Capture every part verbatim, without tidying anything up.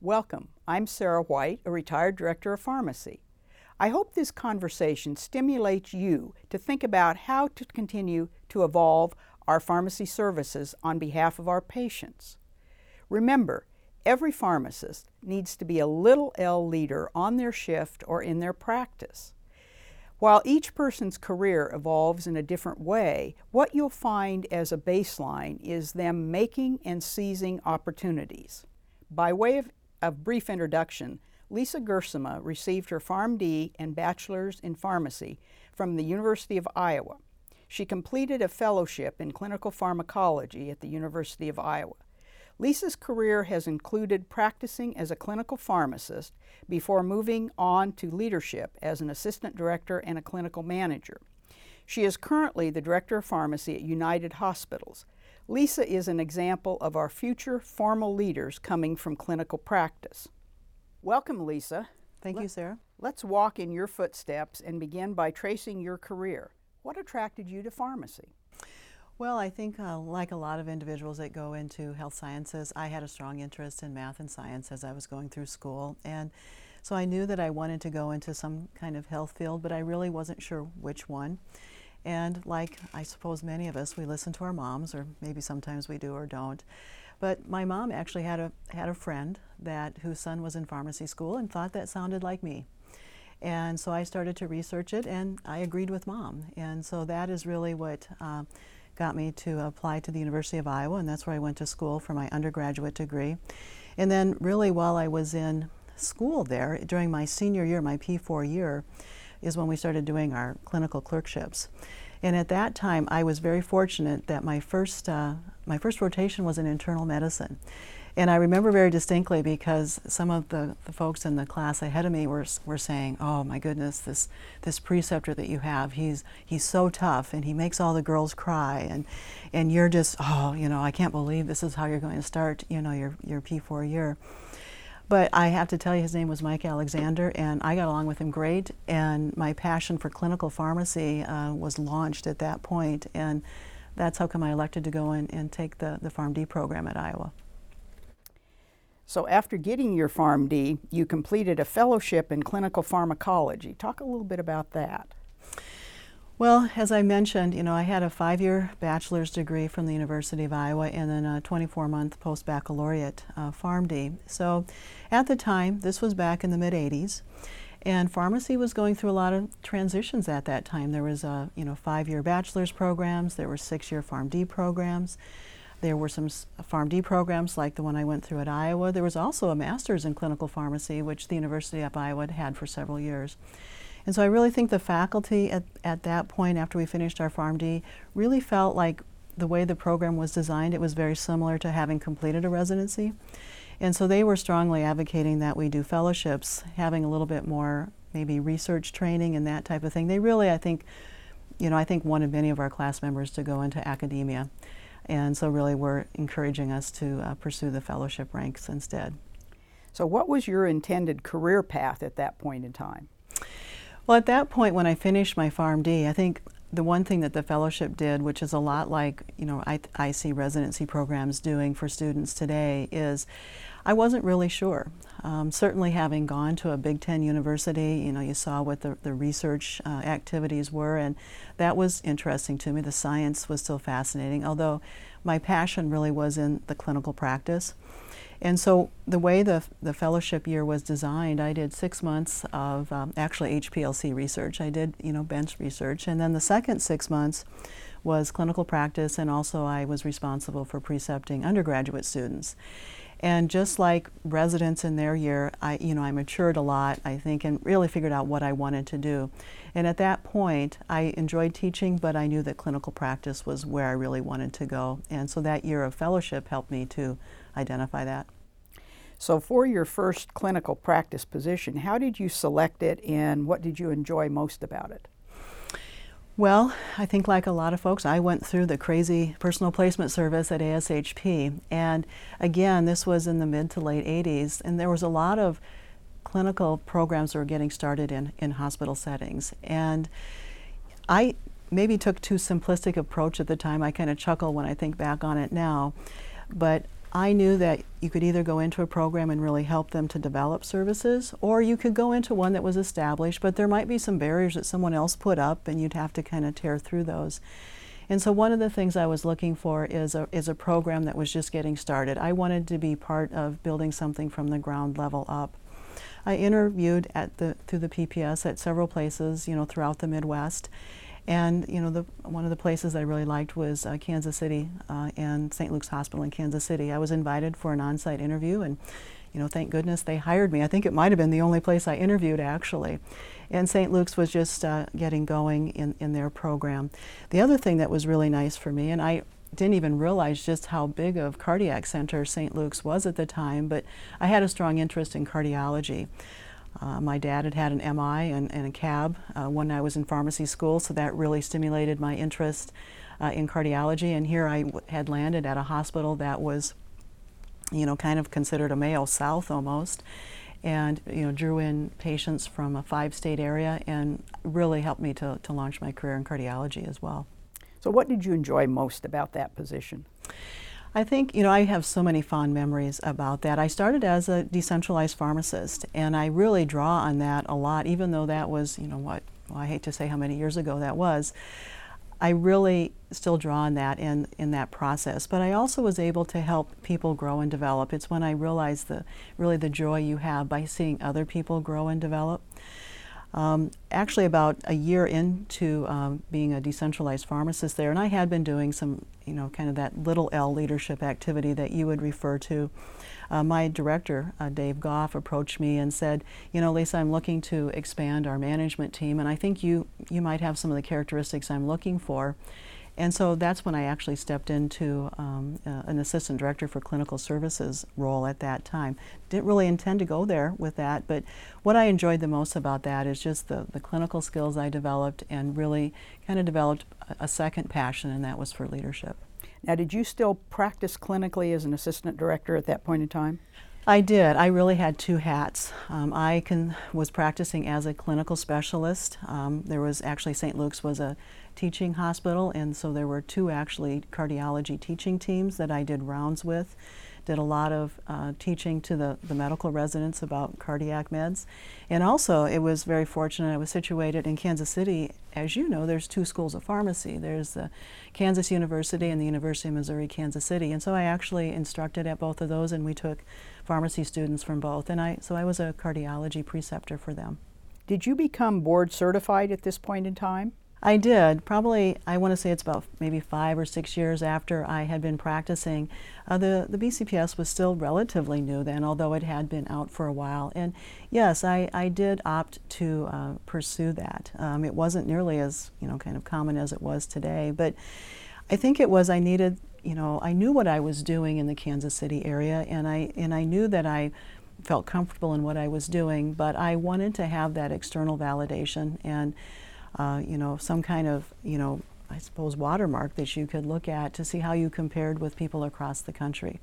Welcome. I'm Sarah White, a retired director of pharmacy. I hope this conversation stimulates you to think about how to continue to evolve our pharmacy services on behalf of our patients. Remember, every pharmacist needs to be a little L leader on their shift or in their practice. While each person's career evolves in a different way, what you'll find as a baseline is them making and seizing opportunities. By way of a brief introduction, Lisa Gersema received her PharmD and Bachelor's in Pharmacy from the University of Iowa. She completed a fellowship in clinical pharmacology at the University of Iowa. Lisa's career has included practicing as a clinical pharmacist before moving on to leadership as an assistant director and a clinical manager. She is currently the director of pharmacy at United Hospitals. Lisa is an example of our future formal leaders coming from clinical practice. Welcome, Lisa. Thank Let, you, Sarah. Let's walk in your footsteps and begin by tracing your career. What attracted you to pharmacy? Well, I think uh, like a lot of individuals that go into health sciences, I had a strong interest in math and science as I was going through school. And so I knew that I wanted to go into some kind of health field, but I really wasn't sure which one. And like I suppose many of us, we listen to our moms, or maybe sometimes we do or don't. But my mom actually had a, had a friend that whose son was in pharmacy school and thought that sounded like me. And so I started to research it, and I agreed with Mom. And so that is really what uh, got me to apply to the University of Iowa, and that's where I went to school for my undergraduate degree. And then really while I was in school there, during my senior year, my P four year, is when we started doing our clinical clerkships. And at that time, I was very fortunate that my first, uh, my first rotation was in internal medicine. And I remember very distinctly because some of the, the folks in the class ahead of me were, were saying, oh my goodness, this, this preceptor that you have, he's, he's so tough and he makes all the girls cry, and, and you're just, oh, you know, I can't believe this is how you're going to start, you know, your, your P four year. But I have to tell you, his name was Mike Alexander, and I got along with him great, and my passion for clinical pharmacy uh, was launched at that point, and that's how come I elected to go in and take the, the PharmD program at Iowa. So after getting your PharmD, you completed a fellowship in clinical pharmacology. Talk a little bit about that. Well, as I mentioned, you know, I had a five-year bachelor's degree from the University of Iowa and then a twenty-four month post-baccalaureate uh, PharmD. So at the time, this was back in the mid eighties, and pharmacy was going through a lot of transitions at that time. There was, uh, you know, five-year bachelor's programs, there were six-year PharmD programs. There were some PharmD programs like the one I went through at Iowa. There was also a master's in clinical pharmacy, which the University of Iowa had had for several years. And so I really think the faculty at, at that point, after we finished our PharmD, really felt like the way the program was designed, it was very similar to having completed a residency. And so they were strongly advocating that we do fellowships, having a little bit more maybe research training and that type of thing. They really, I think, you know, I think wanted many of our class members to go into academia. And so really were encouraging us to uh, pursue the fellowship ranks instead. So what was your intended career path at that point in time? Well, at that point when I finished my PharmD, I think the one thing that the fellowship did, which is a lot like, you know, I, I see residency programs doing for students today, is I wasn't really sure. Um, certainly having gone to a Big Ten university, you know, you saw what the, the research uh, activities were, and that was interesting to me. The science was still fascinating, although my passion really was in the clinical practice. And so the way the, the fellowship year was designed, I did six months of um, actually H P L C research. I did, you know, bench research, and then the second six months was clinical practice, and also I was responsible for precepting undergraduate students. And just like residents in their year, I, you know, I matured a lot, I think, and really figured out what I wanted to do. And at that point, I enjoyed teaching, but I knew that clinical practice was where I really wanted to go. And so that year of fellowship helped me to identify that. So for your first clinical practice position, how did you select it, and what did you enjoy most about it? Well, I think like a lot of folks, I went through the crazy personal placement service at A S H P. And again, this was in the mid to late eighties, and there was a lot of clinical programs that were getting started in, in hospital settings. And I maybe took too simplistic approach at the time. I kind of chuckle when I think back on it now. But I knew that you could either go into a program and really help them to develop services, or you could go into one that was established, but there might be some barriers that someone else put up and you'd have to kind of tear through those. And so one of the things I was looking for is a, is a program that was just getting started. I wanted to be part of building something from the ground level up. I interviewed at the, through the P P S at several places, you know, throughout the Midwest. And you know, the, one of the places I really liked was uh, Kansas City uh, and Saint Luke's Hospital in Kansas City. I was invited for an on-site interview, and you know, thank goodness they hired me. I think it might have been the only place I interviewed, actually. And Saint Luke's was just uh, getting going in, in their program. The other thing that was really nice for me, and I didn't even realize just how big of cardiac center Saint Luke's was at the time, but I had a strong interest in cardiology. Uh, my dad had had an M I and, and a C A B uh, when I was in pharmacy school, so that really stimulated my interest uh, in cardiology. And here I w had landed at a hospital that was, you know, kind of considered a Mayo South almost, and you know, drew in patients from a five-state area and really helped me to, to launch my career in cardiology as well. So what did you enjoy most about that position? I think, you know, I have so many fond memories about that. I started as a decentralized pharmacist, and I really draw on that a lot, even though that was, you know, what, well, I hate to say how many years ago that was. I really still draw on that in, in that process, but I also was able to help people grow and develop. It's when I realized the, really the joy you have by seeing other people grow and develop. Um, actually, about a year into um, being a decentralized pharmacist there, and I had been doing some, you know, kind of that little L leadership activity that you would refer to. Uh, my director, uh, Dave Goff, approached me and said, you know, Lisa, I'm looking to expand our management team, and I think you, you might have some of the characteristics I'm looking for. And so that's when I actually stepped into um, uh, an assistant director for clinical services role at that time. Didn't really intend to go there with that, but what I enjoyed the most about that is just the, the clinical skills I developed, and really kind of developed a, a second passion, and that was for leadership. Now, did you still practice clinically as an assistant director at that point in time? I did. I really had two hats. Um, I can, was practicing as a clinical specialist. Um, there was actually, Saint Luke's was a teaching hospital, and so there were two actually cardiology teaching teams that I did rounds with. Did a lot of uh, teaching to the, the medical residents about cardiac meds. And also, it was very fortunate, I was situated in Kansas City. As you know, there's two schools of pharmacy. There's the Kansas University and the University of Missouri, Kansas City. And so I actually instructed at both of those, and we took pharmacy students from both. And I, so I was a cardiology preceptor for them. Did you become board certified at this point in time? I did. Probably, I want to say it's about maybe five or six years after I had been practicing. Uh, the, the B C P S was still relatively new then, although it had been out for a while. And yes, I, I did opt to uh, pursue that. Um, it wasn't nearly as, you know, kind of common as it was today, but I think it was I needed, you know, I knew what I was doing in the Kansas City area, and I, and I knew that I felt comfortable in what I was doing, but I wanted to have that external validation and Uh, you know, some kind of, you know, I suppose watermark that you could look at to see how you compared with people across the country.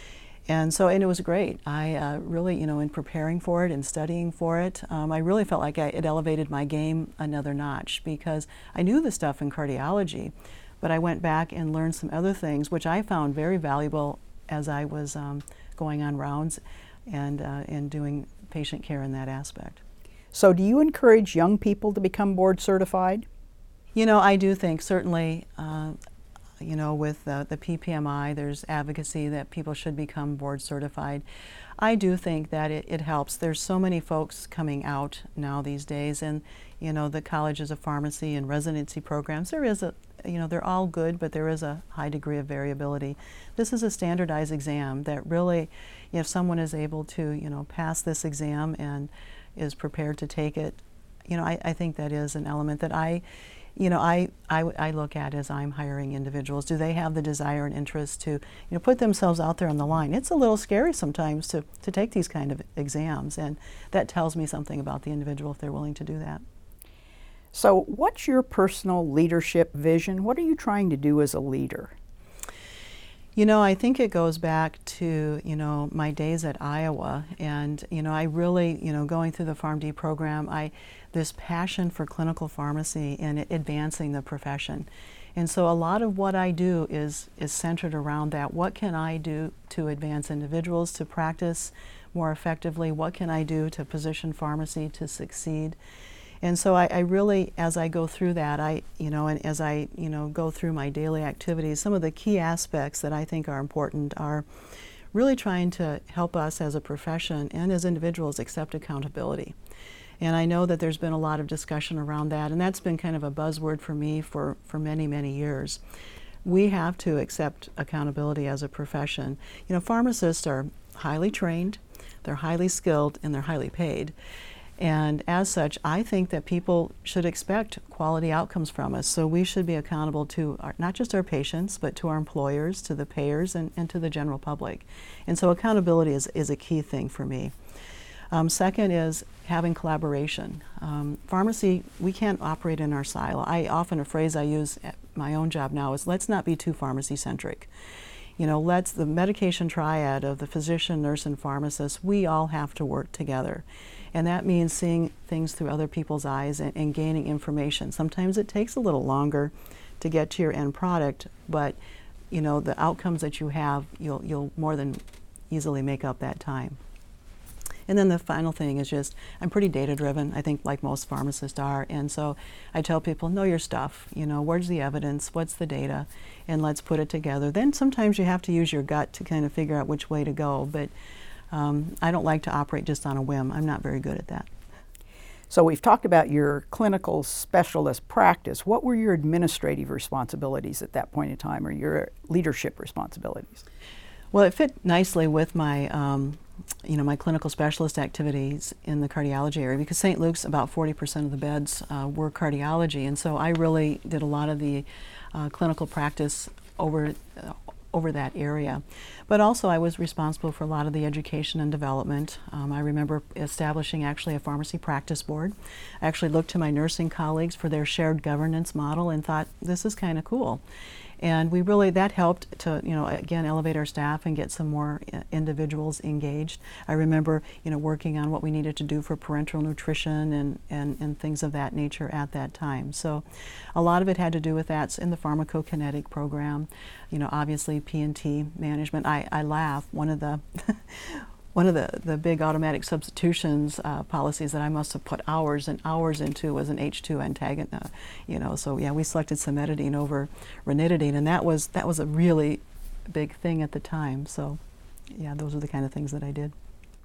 And so, and it was great. I uh, really, you know, in preparing for it and studying for it, um, I really felt like I, it elevated my game another notch, because I knew the stuff in cardiology, but I went back and learned some other things, which I found very valuable as I was um, going on rounds and, uh, and doing patient care in that aspect. So do you encourage young people to become board certified? You know, I do think certainly, uh, you know, with uh, the P P M I, there's advocacy that people should become board certified. I do think that it, it helps. There's so many folks coming out now these days, and, you know, the colleges of pharmacy and residency programs, there is a, you know, they're all good, but there is a high degree of variability. This is a standardized exam that really, if someone is able to, you know, pass this exam and is prepared to take it, you know, I, I think that is an element that I, you know, I, I, I look at as I'm hiring individuals. Do they have the desire and interest to, you know, put themselves out there on the line? It's a little scary sometimes to, to take these kind of exams, and that tells me something about the individual if they're willing to do that. So what's your personal leadership vision? What are you trying to do as a leader? You know, I think it goes back to, you know, my days at Iowa, and, you know, I really, you know, going through the PharmD program, I, this passion for clinical pharmacy and advancing the profession. And so a lot of what I do is, is centered around that. What can I do to advance individuals to practice more effectively? What can I do to position pharmacy to succeed? And so I, I really, as I go through that, I, you know, and as I, you know, go through my daily activities, some of the key aspects that I think are important are really trying to help us as a profession and as individuals accept accountability. And I know that there's been a lot of discussion around that, and that's been kind of a buzzword for me for, for many, many years. We have to accept accountability as a profession. You know, pharmacists are highly trained, they're highly skilled, and they're highly paid. And as such, I think that people should expect quality outcomes from us. So we should be accountable to our, not just our patients, but to our employers, to the payers, and, and to the general public. And so accountability is, is a key thing for me. Um, second is having collaboration. Um, pharmacy, we can't operate in our silo. I often, a phrase I use at my own job now is, let's not be too pharmacy-centric. You know, let's, the medication triad of the physician, nurse, and pharmacist, we all have to work together. And that means seeing things through other people's eyes and, and gaining information. Sometimes it takes a little longer to get to your end product, but you know, the outcomes that you have, you'll, you'll more than easily make up that time. And then the final thing is just, I'm pretty data driven, I think, like most pharmacists are. And so I tell people, know your stuff. You know, where's the evidence? What's the data? And let's put it together. Then sometimes you have to use your gut to kind of figure out which way to go. But um, I don't like to operate just on a whim. I'm not very good at that. So we've talked about your clinical specialist practice. What were your administrative responsibilities at that point in time, or your leadership responsibilities? Well, it fit nicely with my, um, you know, my clinical specialist activities in the cardiology area, because Saint Luke's, about forty percent of the beds uh, were cardiology, and so I really did a lot of the uh, clinical practice over uh, over that area. But also I was responsible for a lot of the education and development. Um, I remember establishing actually a pharmacy practice board. I actually looked to my nursing colleagues for their shared governance model and thought, this is kind of cool. And we really, that helped to, you know, again, elevate our staff and get some more uh, individuals engaged. I remember, you know, working on what we needed to do for parenteral nutrition and, and, and things of that nature at that time. So a lot of it had to do with that in the pharmacokinetic program. You know, obviously P and T management. I, I laugh, one of the One of the, the big automatic substitutions uh, policies that I must have put hours and hours into was an H two antagonist. Uh, you know, so yeah, we selected cimetidine over ranitidine, and that was that was a really big thing at the time. So, yeah, those are the kind of things that I did.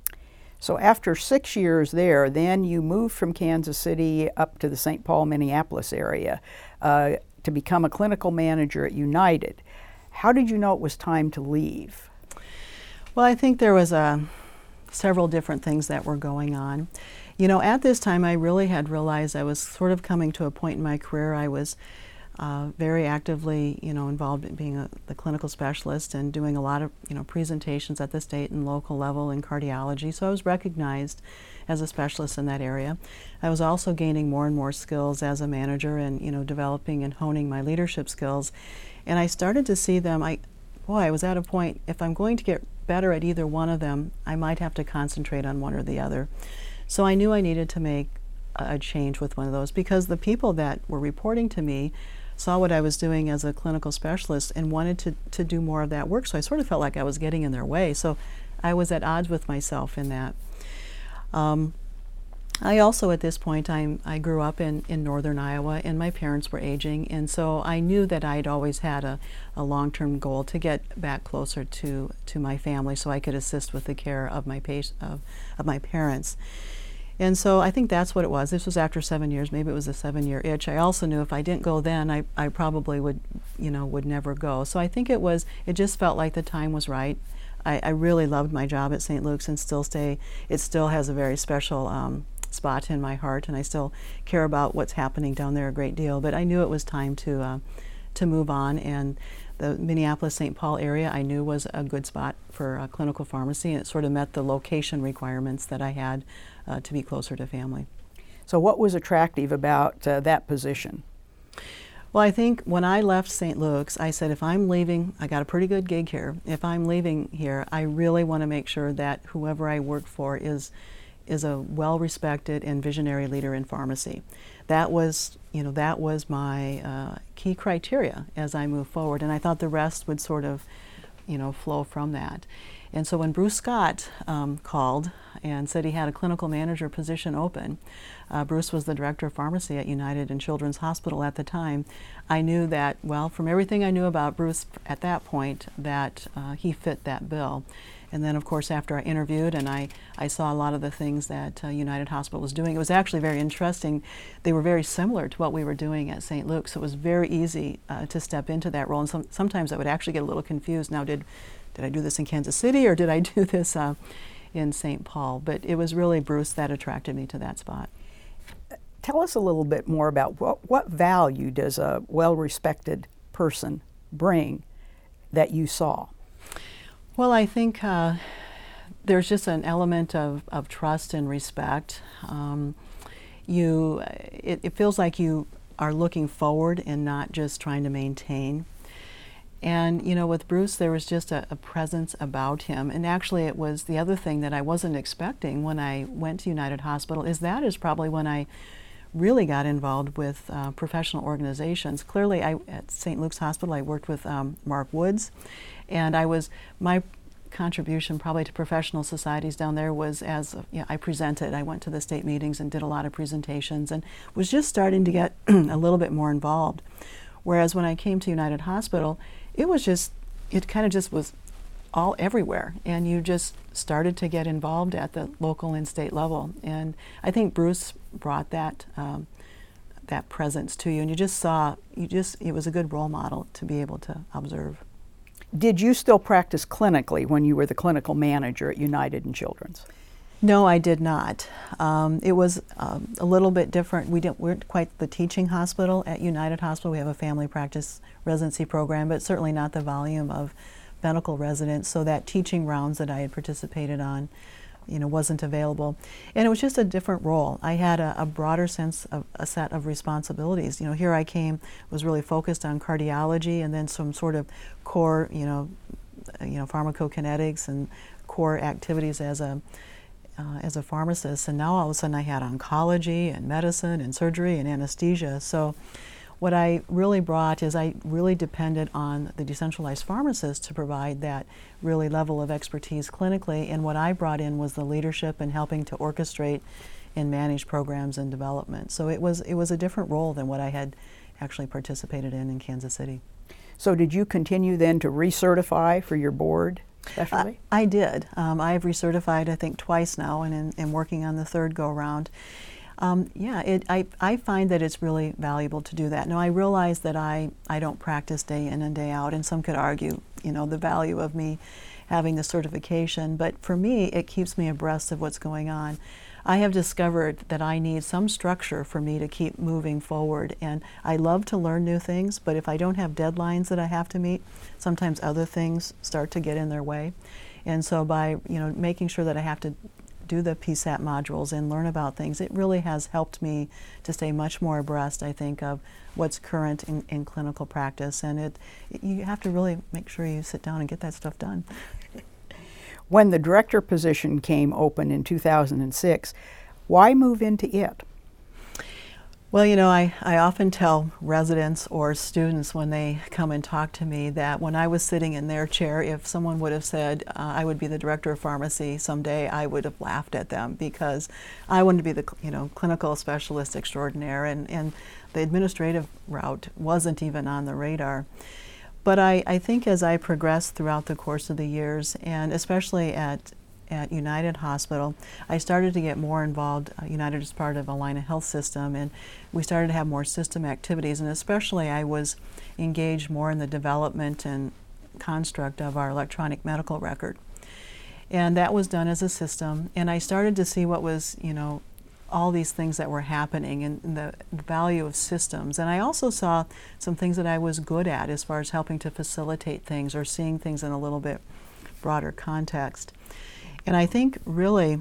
So after six years there, then you moved from Kansas City up to the Saint Paul, Minneapolis area uh, to become a clinical manager at United. How did you know it was time to leave? Well, I think there was a, several different things that were going on. You know, at this time I really had realized I was sort of coming to a point in my career. I was uh, very actively, you know, involved in being a, the clinical specialist and doing a lot of, you know, presentations at the state and local level in cardiology. So I was recognized as a specialist in that area. I was also gaining more and more skills as a manager and, you know, developing and honing my leadership skills. And I started to see them, I, boy, I was at a point, if I'm going to get better at either one of them, I might have to concentrate on one or the other. So I knew I needed to make a change with one of those, because the people that were reporting to me saw what I was doing as a clinical specialist and wanted to, to do more of that work. So I sort of felt like I was getting in their way. So I was at odds with myself in that. Um, I also, at this point, I'm, I grew up in, in northern Iowa, and my parents were aging, and so I knew that I'd always had a, a long-term goal to get back closer to, to my family so I could assist with the care of my, patient, of, of my parents. And so I think that's what it was. This was after seven years. Maybe it was a seven-year itch. I also knew if I didn't go then, I, I probably would, you know, would never go. So I think it was, it just felt like the time was right. I, I really loved my job at Saint Luke's and still stay, it still has a very special um, spot in my heart, and I still care about what's happening down there a great deal. But I knew it was time to uh, to move on, and the Minneapolis-Saint Paul area I knew was a good spot for uh, clinical pharmacy, and it sort of met the location requirements that I had uh, to be closer to family. So what was attractive about uh, that position? Well, I think when I left Saint Luke's, I said, if I'm leaving, I got a pretty good gig here. If I'm leaving here, I really want to make sure that whoever I work for is is a well-respected and visionary leader in pharmacy. that was, you know, that was my uh, key criteria as I move forward, and I thought the rest would sort of, you know, flow from that. And so when Bruce Scott um, called and said he had a clinical manager position open, uh, Bruce was the director of pharmacy at United and Children's Hospital at the time, I knew that, well, from everything I knew about Bruce at that point, that uh, he fit that bill. And then, of course, after I interviewed and I, I saw a lot of the things that uh, United Hospital was doing, it was actually very interesting. They were very similar to what we were doing at Saint Luke's, so it was very easy uh, to step into that role. And some, sometimes I would actually get a little confused. Now, did, did I do this in Kansas City or did I do this uh, in Saint Paul? But it was really Bruce that attracted me to that spot. Tell us a little bit more about what, what value does a well-respected person bring that you saw? Well, I think uh, there's just an element of, of trust and respect. Um, you, it, it feels like you are looking forward and not just trying to maintain. And, you know, with Bruce, there was just a, a presence about him. And actually, it was the other thing that I wasn't expecting when I went to United Hospital, is that is probably when I really got involved with uh, professional organizations. Clearly, I, at Saint Luke's Hospital, I worked with um, Mark Woods. And I was, my contribution probably to professional societies down there was as, you know, I presented. I went to the state meetings and did a lot of presentations and was just starting to get a little bit more involved. Whereas when I came to United Hospital, it was just, it kind of just was all everywhere. And you just started to get involved at the local and state level. And I think Bruce brought that, um, that presence to you. And you just saw, you just, it was a good role model to be able to observe. Did you still practice clinically when you were the clinical manager at United and Children's? No, I did not. Um, it was um, a little bit different. We didn't, weren't quite the teaching hospital at United Hospital. We have a family practice residency program, but certainly not the volume of medical residents. So that teaching rounds that I had participated on, you know, wasn't available. And it was just a different role. I had a, a broader sense of a set of responsibilities. You know, here I came, was really focused on cardiology and then some sort of core, you know, you know, pharmacokinetics and core activities as a uh, as a pharmacist. And now all of a sudden I had oncology and medicine and surgery and anesthesia. So what I really brought is I really depended on the decentralized pharmacist to provide that really level of expertise clinically, and what I brought in was the leadership and helping to orchestrate and manage programs and development. So it was, it was a different role than what I had actually participated in in Kansas City. So did you continue then to recertify for your board specialty? I, I did. Um, I've recertified I think twice now and am working on the third go round. Um, yeah, it, I, I find that it's really valuable to do that. Now, I realize that I, I don't practice day in and day out, and some could argue, you know, the value of me having the certification, but for me, it keeps me abreast of what's going on. I have discovered that I need some structure for me to keep moving forward, and I love to learn new things, but if I don't have deadlines that I have to meet, sometimes other things start to get in their way. And so by, you know, making sure that I have to do the P SAT modules and learn about things, it really has helped me to stay much more abreast, I think, of what's current in, in clinical practice. And it, it, you have to really make sure you sit down and get that stuff done. When the director position came open in two thousand six, why move into it? Well, you know, I, I often tell residents or students when they come and talk to me that when I was sitting in their chair, if someone would have said uh, I would be the director of pharmacy someday, I would have laughed at them, because I wanted to be the, you know, clinical specialist extraordinaire, and, and the administrative route wasn't even on the radar. But I, I think as I progressed throughout the course of the years, and especially at at United Hospital, I started to get more involved. Uh, United is part of Allina Health System, and we started to have more system activities, and especially I was engaged more in the development and construct of our electronic medical record. And that was done as a system, and I started to see what was, you know, all these things that were happening and, and the value of systems. And I also saw some things that I was good at as far as helping to facilitate things or seeing things in a little bit broader context. And I think really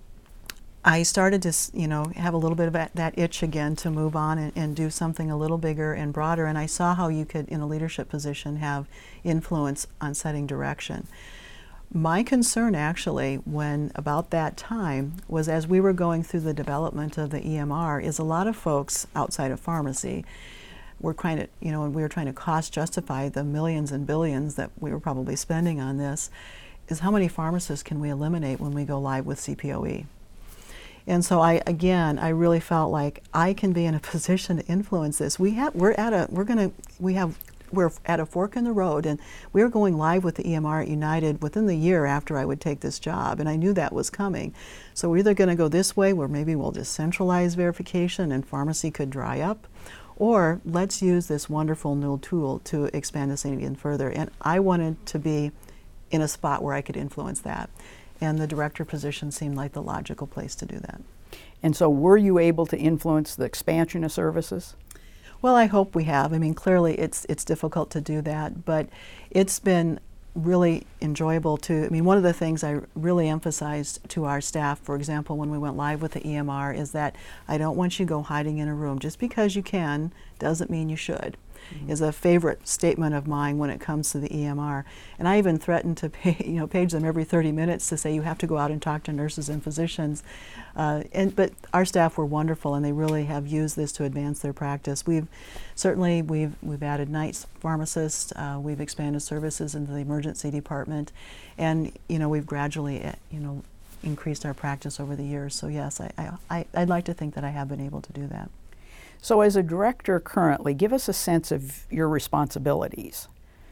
I started to, you know, have a little bit of that, that itch again to move on and, and do something a little bigger and broader. And I saw how you could, in a leadership position, have influence on setting direction. My concern actually when about that time was as we were going through the development of the E M R is a lot of folks outside of pharmacy were trying to, you know, and we were trying to cost justify the millions and billions that we were probably spending on this, is how many pharmacists can we eliminate when we go live with C P O E? And so I, again, I really felt like I can be in a position to influence this. We have, we're at a, we're gonna, we have, we're at a fork in the road, and we're going live with the E M R at United within the year after I would take this job, and I knew that was coming. So we're either going to go this way, where maybe we'll just centralize verification and pharmacy could dry up, or let's use this wonderful new tool to expand this even further. And I wanted to be in a spot where I could influence that, and the director position seemed like the logical place to do that. And so were you able to influence the expansion of services? Well, I hope we have. I mean, clearly it's it's difficult to do that, but it's been really enjoyable to, I mean, one of the things I really emphasized to our staff, for example, when we went live with the E M R, is that I don't want you to go hiding in a room. Just because you can doesn't mean you should. Mm-hmm. Is a favorite statement of mine when it comes to the E M R. And I even threatened to pay, you know, page them every thirty minutes to say you have to go out and talk to nurses and physicians. Uh, and but our staff were wonderful, and they really have used this to advance their practice. We've certainly we've we've added night pharmacists. Uh, we've expanded services into the emergency department, and you know we've gradually uh, you know increased our practice over the years. So yes, I, I, I I'd like to think that I have been able to do that. So as a director currently, give us a sense of your responsibilities.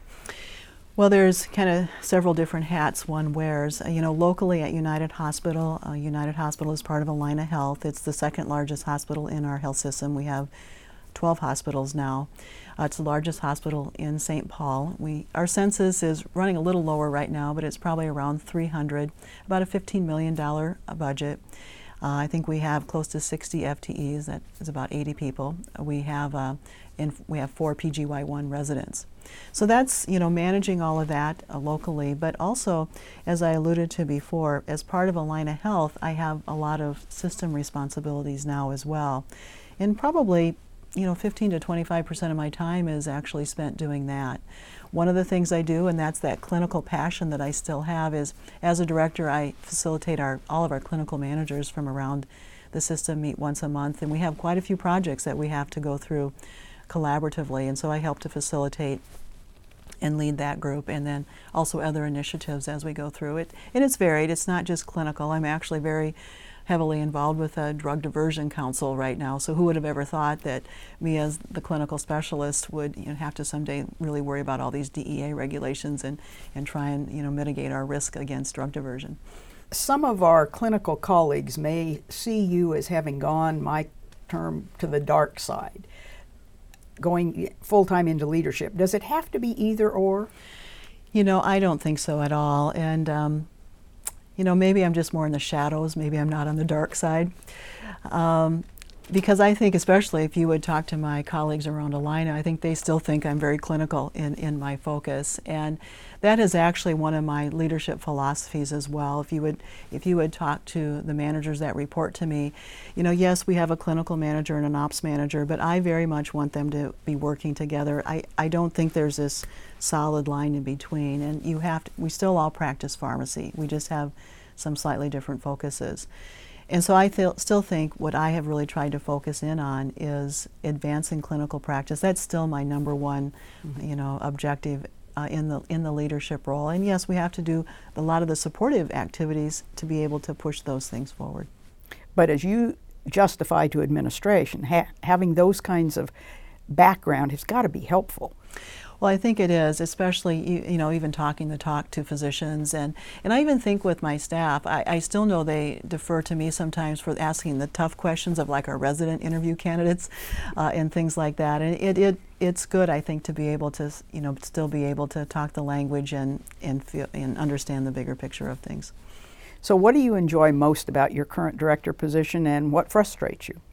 Well, there's kind of several different hats one wears. Uh, you know, locally at United Hospital, uh, United Hospital is part of Allina Health. It's the second largest hospital in our health system. We have twelve hospitals now. Uh, it's the largest hospital in Saint Paul. We, our census is running a little lower right now, but it's probably around three hundred, about a fifteen million dollars budget. Uh, I think we have close to sixty F T Es. That is about eighty people. We have uh, in, we have four P G Y one residents. So that's, you know, managing all of that uh, locally, but also, as I alluded to before, as part of Allina Health, I have a lot of system responsibilities now as well, and probably, you know, fifteen to twenty-five percent of my time is actually spent doing that. One of the things I do, and that's that clinical passion that I still have, is as a director I facilitate our all of our clinical managers from around the system meet once a month, and we have quite a few projects that we have to go through collaboratively, and so I help to facilitate and lead that group, and then also other initiatives as we go through it. And it's varied, it's not just clinical. I'm actually very heavily involved with a drug diversion council right now, so who would have ever thought that me as the clinical specialist would, you know, have to someday really worry about all these D E A regulations and, and try and, you know, mitigate our risk against drug diversion. Some of our clinical colleagues may see you as having gone, my term, to the dark side, going full-time into leadership. Does it have to be either or? You know, I don't think so at all. And um, you know, maybe I'm just more in the shadows. Maybe I'm not on the dark side. Um, because I think, especially if you would talk to my colleagues around Allina, I think they still think I'm very clinical in, in my focus. And that is actually one of my leadership philosophies as well. If you would if you would talk to the managers that report to me, you know, yes, we have a clinical manager and an ops manager, but I very much want them to be working together. I, I don't think there's this solid line in between, and you have to, we still all practice pharmacy. We just have some slightly different focuses. And so I th- still think what I have really tried to focus in on is advancing clinical practice. That's still my number one, mm-hmm. you know, objective uh, in the in the leadership role. And yes, we have to do a lot of the supportive activities to be able to push those things forward. But as you justify to administration, ha- having those kinds of background has got to be helpful. Well, I think it is, especially, you, you know, even talking the talk to physicians. And, and I even think with my staff, I, I still know they defer to me sometimes for asking the tough questions of like our resident interview candidates uh, and things like that. And it, it it's good, I think, to be able to, you know, still be able to talk the language and, and, feel, and understand the bigger picture of things. So what do you enjoy most about your current director position, and what frustrates you?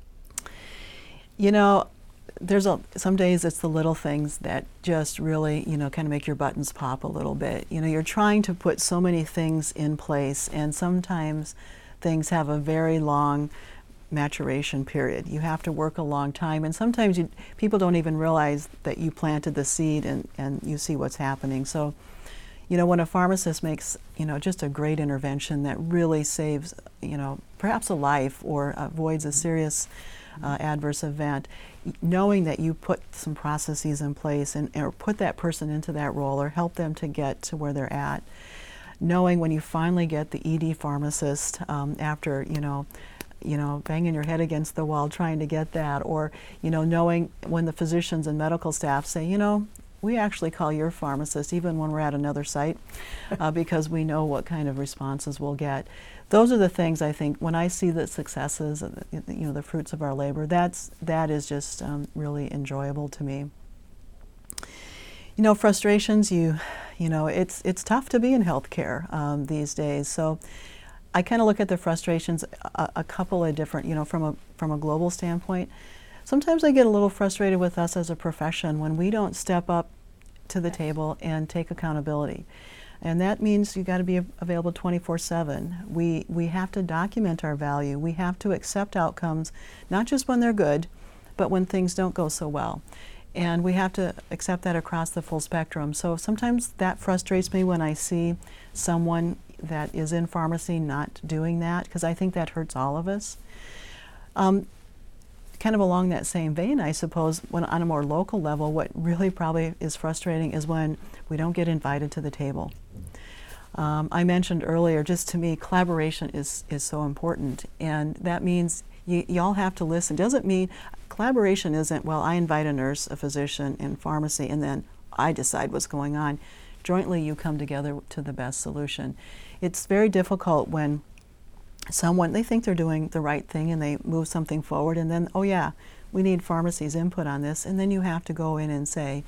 You know, there's a, some days it's the little things that just really, you know, kind of make your buttons pop a little bit. You know, you're trying to put so many things in place, and sometimes things have a very long maturation period. You have to work a long time, and sometimes you, people don't even realize that you planted the seed and, and you see what's happening. So, you know, when a pharmacist makes, you know, just a great intervention that really saves, you know, perhaps a life or avoids a serious uh, adverse event, knowing that you put some processes in place and or put that person into that role or help them to get to where they're at, knowing when you finally get the E D pharmacist um, after, you know, you know, banging your head against the wall trying to get that, or, you know, knowing when the physicians and medical staff say, you know, we actually call your pharmacist even when we're at another site uh, because we know what kind of responses we'll get. Those are the things I think when I see the successes, you know, the fruits of our labor, that's, that is just um, really enjoyable to me. You know, frustrations, you, you know, it's, it's tough to be in healthcare um, these days. So I kind of look at the frustrations a, a couple of different, you know, from a, from a global standpoint. Sometimes I get a little frustrated with us as a profession when we don't step up to the table and take accountability. And that means you got to be available twenty-four seven. We, we have to document our value. We have to accept outcomes, not just when they're good, but when things don't go so well. And we have to accept that across the full spectrum. So sometimes that frustrates me when I see someone that is in pharmacy not doing that, because I think that hurts all of us. Um, kind of along that same vein, I suppose, when on a more local level, what really probably is frustrating is when we don't get invited to the table. Um, I mentioned earlier, just to me, collaboration is, is so important, and that means you, you all have to listen. Doesn't mean, collaboration isn't, well, I invite a nurse, a physician, and pharmacy, and then I decide what's going on. Jointly, you come together to the best solution. It's very difficult when someone, they think they're doing the right thing and they move something forward, and then, oh yeah, we need pharmacy's input on this, and then you have to go in and say,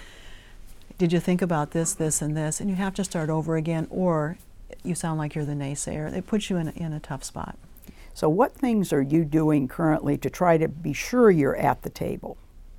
did you think about this, this, and this? And you have to start over again, or you sound like you're the naysayer. It puts you in a, in a tough spot. So what things are you doing currently to try to be sure you're at the table?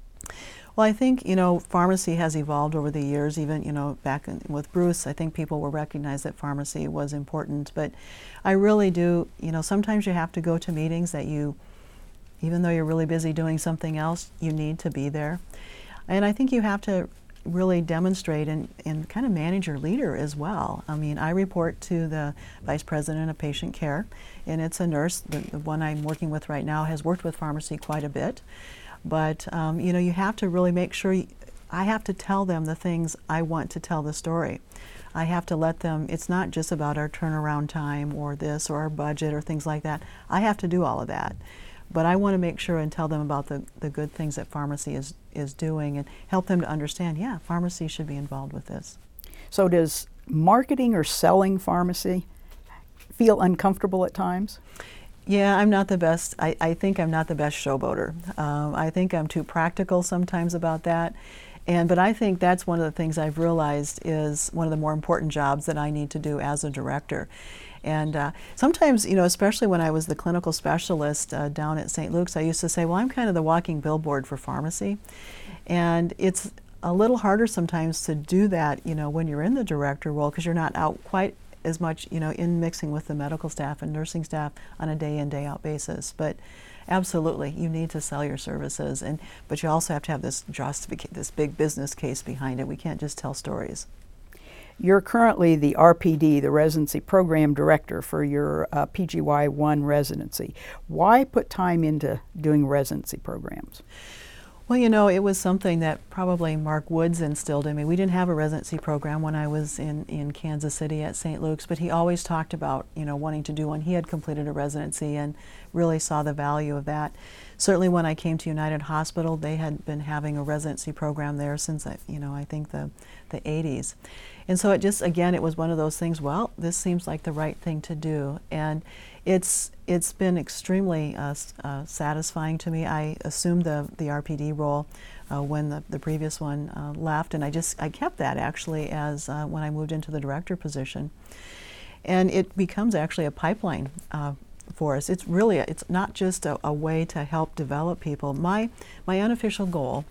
Well, I think, you know, pharmacy has evolved over the years. Even, you know, back in, with Bruce, I think people will recognize that pharmacy was important. But I really do, you know, sometimes you have to go to meetings that you, even though you're really busy doing something else, you need to be there. And I think you have to really demonstrate and, and kind of manage your leader as well. I mean, I report to the Vice President of Patient Care, and it's a nurse. The, the one I'm working with right now has worked with pharmacy quite a bit. But, um, you know, you have to really make sure, you, I have to tell them the things I want to tell the story. I have to let them, it's not just about our turnaround time or this or our budget or things like that. I have to do all of that. But I want to make sure and tell them about the, the good things that pharmacy is, is doing and help them to understand, yeah, pharmacy should be involved with this. So does marketing or selling pharmacy feel uncomfortable at times? Yeah, I'm not the best, I, I think I'm not the best showboater. Um, I think I'm too practical sometimes about that. And, but I think that's one of the things I've realized is one of the more important jobs that I need to do as a director. And uh, sometimes, you know, especially when I was the clinical specialist uh, down at Saint Luke's, I used to say, well, I'm kind of the walking billboard for pharmacy. And it's a little harder sometimes to do that, you know, when you're in the director role, because you're not out quite as much, you know, in mixing with the medical staff and nursing staff on a day in, day out basis. But absolutely, you need to sell your services, and but you also have to have this justification, this big business case behind it. We can't just tell stories. You're currently the R P D, the Residency Program Director for your uh, P G Y one residency. Why put time into doing residency programs? Well, you know, it was something that probably Mark Woods instilled in me. We didn't have a residency program when I was in, in Kansas City at Saint Luke's, but he always talked about, you know, wanting to do one. He had completed a residency and really saw the value of that. Certainly when I came to United Hospital, they had been having a residency program there since, you know, I think the, the eighties. And so it just, again, it was one of those things, well, this seems like the right thing to do. And it's it's been extremely uh, uh, satisfying to me. I assumed the, the R P D role uh, when the, the previous one uh, left, and I just, I kept that actually as uh, when I moved into the director position. And it becomes actually a pipeline uh, for us. It's really, a, it's not just a, a way to help develop people. My, my unofficial goal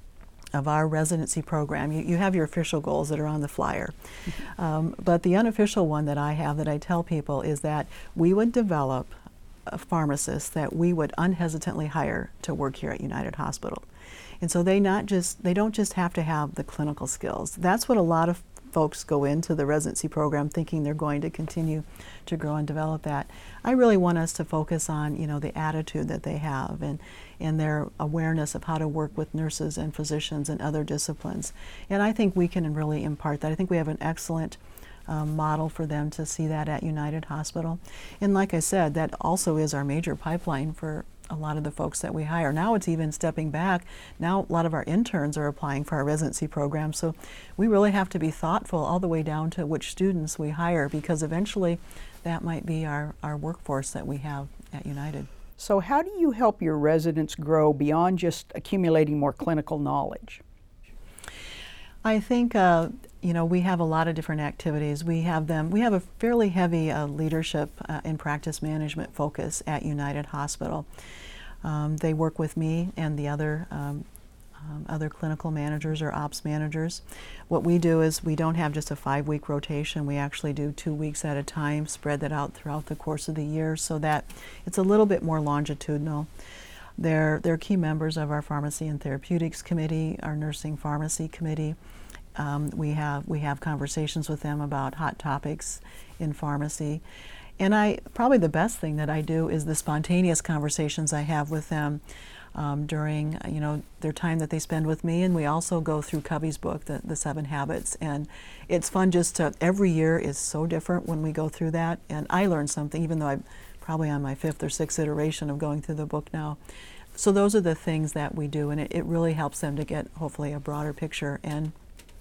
of our residency program, you, you have your official goals that are on the flyer, mm-hmm. um, but the unofficial one that I have that I tell people is that we would develop a pharmacist that we would unhesitantly hire to work here at United Hospital. And so they not just, they don't just have to have the clinical skills. That's what a lot of folks go into the residency program thinking they're going to continue to grow and develop that. I really want us to focus on, you know, the attitude that they have and, and their awareness of how to work with nurses and physicians and other disciplines. And I think we can really impart that. I think we have an excellent um, model for them to see that at United Hospital. And like I said, that also is our major pipeline for a lot of the folks that we hire. Now it's even stepping back. Now a lot of our interns are applying for our residency program. So we really have to be thoughtful all the way down to which students we hire, because eventually that might be our, our workforce that we have at United. So how do you help your residents grow beyond just accumulating more clinical knowledge? I think uh, you know, we have a lot of different activities. We have them. We have a fairly heavy uh, leadership uh, and practice management focus at United Hospital. Um, they work with me and the other um, um, other clinical managers or ops managers. What we do is we don't have just a five-week rotation. We actually do two weeks at a time, spread that out throughout the course of the year so that it's a little bit more longitudinal. They're, they're key members of our Pharmacy and Therapeutics Committee, our Nursing Pharmacy Committee. Um, we have we have conversations with them about hot topics in pharmacy. And I probably the best thing that I do is the spontaneous conversations I have with them um, during you know their time that they spend with me. And we also go through Covey's book, the, the Seven Habits. And it's fun just to, every year is so different when we go through that. And I learn something, even though I'm probably on my fifth or sixth iteration of going through the book now. So those are the things that we do, and it, it really helps them to get hopefully a broader picture. And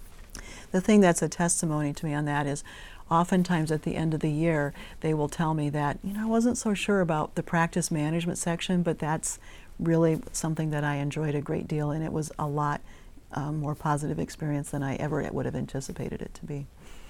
the thing that's a testimony to me on that is oftentimes at the end of the year, they will tell me that, you know, I wasn't so sure about the practice management section, but that's really something that I enjoyed a great deal, and it was a lot um, more positive experience than I ever would have anticipated it to be.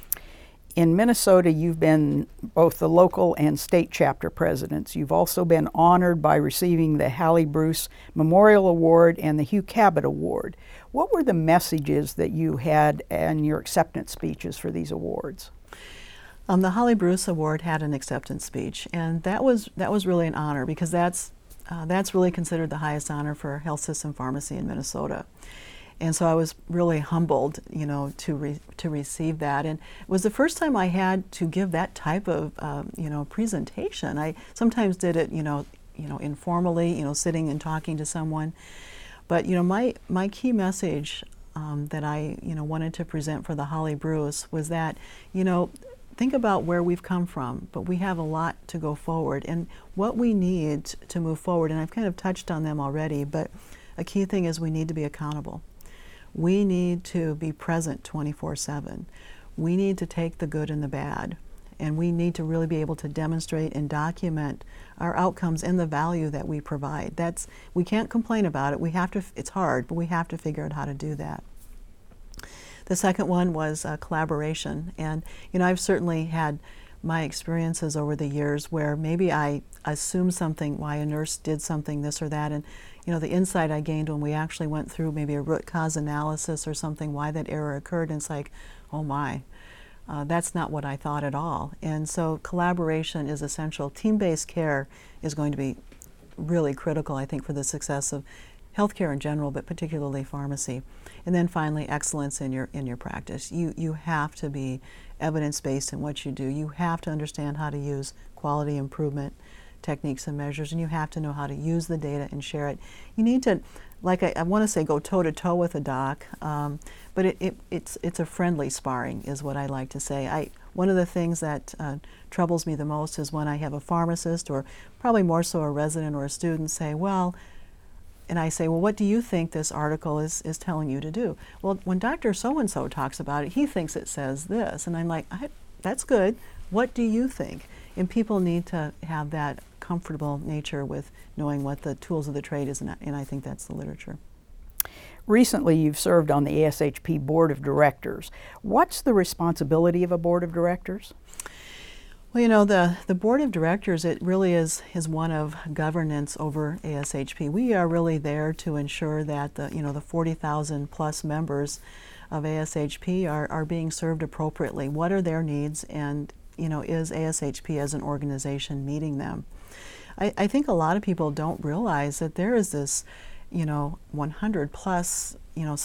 In Minnesota, you've been both the local and state chapter presidents. You've also been honored by receiving the Hallie Bruce Memorial Award and the Hugh Cabot Award. What were the messages that you had in your acceptance speeches for these awards? Um, the Hallie Bruce Award had an acceptance speech, and that was that was really an honor, because that's uh, that's really considered the highest honor for health system pharmacy in Minnesota. And so I was really humbled, you know, to re to receive that. And it was the first time I had to give that type of, um, you know, presentation. I sometimes did it, you know, you know, informally, you know, sitting and talking to someone. But you know, my my key message um, that I, you know, wanted to present for the Hallie Bruce was that, you know, think about where we've come from, but we have a lot to go forward, and what we need to move forward. And I've kind of touched on them already, but a key thing is we need to be accountable. We need to be present twenty-four seven. We need to take the good and the bad, and we need to really be able to demonstrate and document our outcomes and the value that we provide. That's, we can't complain about it. We have to, it's hard, but we have to figure out how to do that. The second one was uh, collaboration, and you know, I've certainly had my experiences over the years where maybe I assumed something, why a nurse did something, this or that, and you know, the insight I gained when we actually went through maybe a root cause analysis or something, why that error occurred, and it's like, oh my, uh, that's not what I thought at all. And so collaboration is essential. Team-based care is going to be really critical, I think, for the success of healthcare in general, but particularly pharmacy. And then finally, excellence in your in your practice. You you have to be evidence-based in what you do. You have to understand how to use quality improvement techniques and measures, and you have to know how to use the data and share it. You need to, like I, I want to say, go toe-to-toe with a doc, um, but it, it, it's, it's a friendly sparring is what I like to say. I, one of the things that uh, troubles me the most is when I have a pharmacist, or probably more so a resident or a student, say, well, and I say, well, what do you think this article is, is telling you to do? Well, when Doctor So-and-so talks about it, he thinks it says this. And I'm like, I, that's good. What do you think? And people need to have that comfortable nature with knowing what the tools of the trade is, and, and I think that's the literature. Recently, you've served on the A S H P Board of Directors. What's the responsibility of a Board of Directors? Well, you know, the, the Board of Directors, it really is, is one of governance over A S H P. We are really there to ensure that the, you know, the forty thousand plus members of A S H P are, are being served appropriately. What are their needs, and you know, is A S H P as an organization meeting them? I, I think a lot of people don't realize that there is this, you know, one hundred plus, you know, st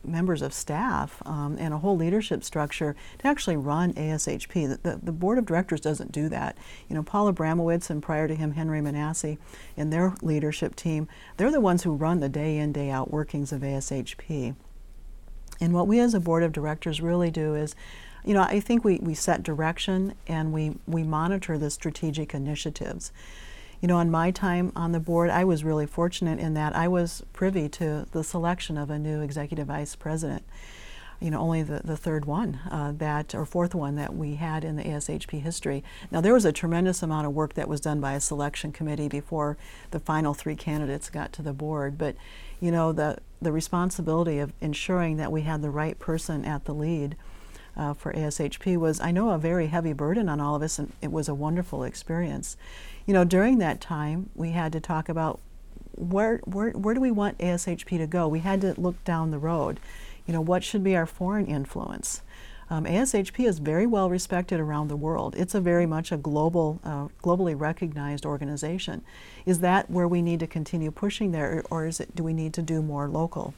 members of staff um, and a whole leadership structure to actually run A S H P. The, the, the board of directors doesn't do that. You know, Paul Abramowitz and prior to him Henry Manasseh and their leadership team, they're the ones who run the day in, day out workings of A S H P. And what we as a board of directors really do is, you know, I think we, we set direction and we, we monitor the strategic initiatives. You know, on my time on the board, I was really fortunate in that I was privy to the selection of a new executive vice president. You know, only the, the third one uh, that, or fourth one that we had in the A S H P history. Now, there was a tremendous amount of work that was done by a selection committee before the final three candidates got to the board. But, you know, the, the responsibility of ensuring that we had the right person at the lead uh, for A S H P was, I know, a very heavy burden on all of us, and it was a wonderful experience. You know, during that time, we had to talk about where, where, where do we want A S H P to go? We had to look down the road. You know, what should be our foreign influence? Um, A S H P is very well respected around the world. It's a very much a global, uh, globally recognized organization. Is that where we need to continue pushing there, or is it, do we need to do more local?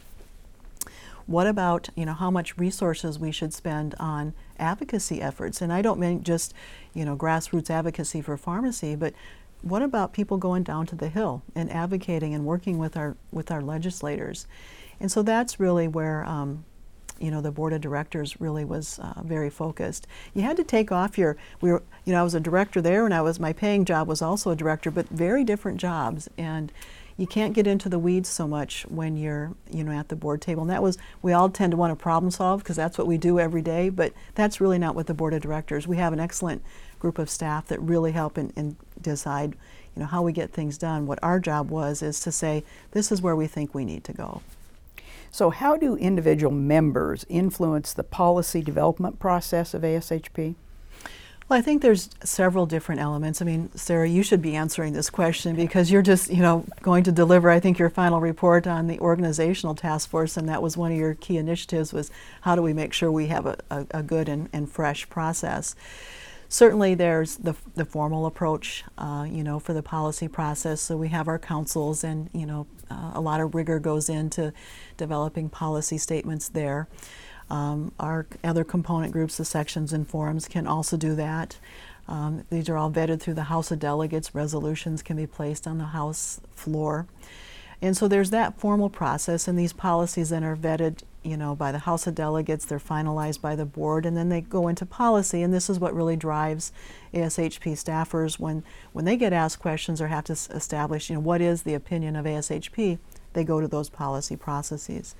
What about, you know, how much resources we should spend on advocacy efforts? And I don't mean just, you know, grassroots advocacy for pharmacy, but what about people going down to the Hill and advocating and working with our with our legislators? And so that's really where, um, you know, the board of directors really was uh, very focused. You had to take off your, we were, you know, I was a director there, and I was, my paying job was also a director, but very different jobs. And you can't get into the weeds so much when you're, you know, at the board table. And that was, we all tend to want to problem solve because that's what we do every day, but that's really not what the board of directors. We have an excellent group of staff that really help and, and decide, you know, how we get things done. What our job was is to say, this is where we think we need to go. So how do individual members influence the policy development process of A S H P? Well, I think there's several different elements. I mean, Sarah, you should be answering this question because you're just, you know, going to deliver, I think, your final report on the organizational task force, and that was one of your key initiatives, was how do we make sure we have a, a, a good and, and fresh process. Certainly there's the, the formal approach, uh, you know, for the policy process. So we have our councils, and, you know, uh, a lot of rigor goes into developing policy statements there. Um, our other component groups, the sections and forums, can also do that. Um, these are all vetted through the House of Delegates. Resolutions can be placed on the House floor. And so there's that formal process, and these policies then are vetted, you know, by the House of Delegates. They're finalized by the board, and then they go into policy. And this is what really drives A S H P staffers when, when they get asked questions or have to s- establish, you know, what is the opinion of A S H P, they go to those policy processes.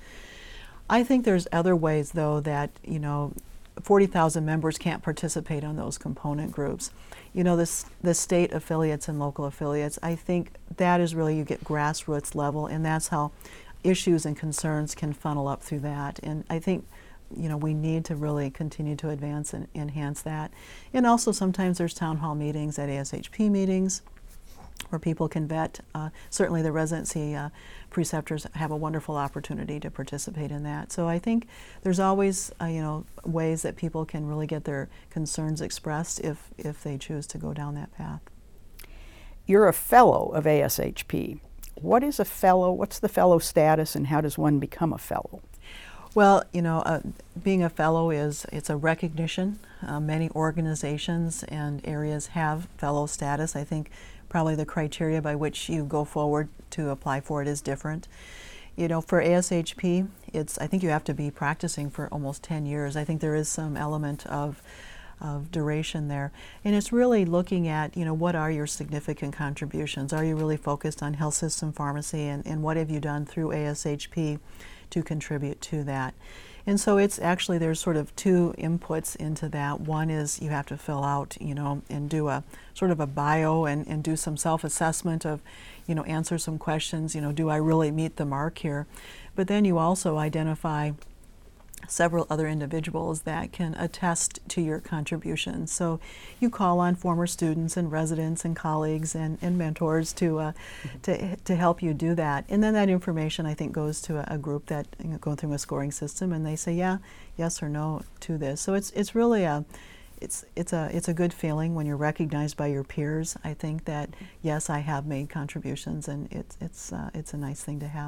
I think there's other ways, though, that, you know, forty thousand members can't participate on those component groups. You know, this, the state affiliates and local affiliates, I think that is really, you get grassroots level, and that's how issues and concerns can funnel up through that. And I think, you know, we need to really continue to advance and enhance that. And also sometimes there's town hall meetings at A S H P meetings where people can vet. Uh, certainly the residency uh, preceptors have a wonderful opportunity to participate in that. So I think there's always, uh, you know, ways that people can really get their concerns expressed if, if they choose to go down that path. You're a fellow of A S H P. What is a fellow? What's the fellow status, and how does one become a fellow? Well, you know, uh, being a fellow is, it's a recognition. Uh, many organizations and areas have fellow status. I think probably the criteria by which you go forward to apply for it is different. You know, for A S H P, it's, I think you have to be practicing for almost ten years. I think there is some element of of duration there. And it's really looking at, you know, what are your significant contributions? Are you really focused on health system pharmacy, and, and what have you done through A S H P to contribute to that? And so it's actually, there's sort of two inputs into that. One is you have to fill out, you know, and do a sort of a bio and, and do some self-assessment of, you know, answer some questions, you know, do I really meet the mark here? But then you also identify several other individuals that can attest to your contributions. So you call on former students and residents and colleagues and, and mentors to, uh, mm-hmm. to to help you do that. And then that information, I think, goes to a, a group that, you know, go through a scoring system, and they say, yeah, yes or no to this. So it's it's really a it's it's a it's a good feeling when you're recognized by your peers. I think that, yes, I have made contributions, and it's it's uh, it's a nice thing to have.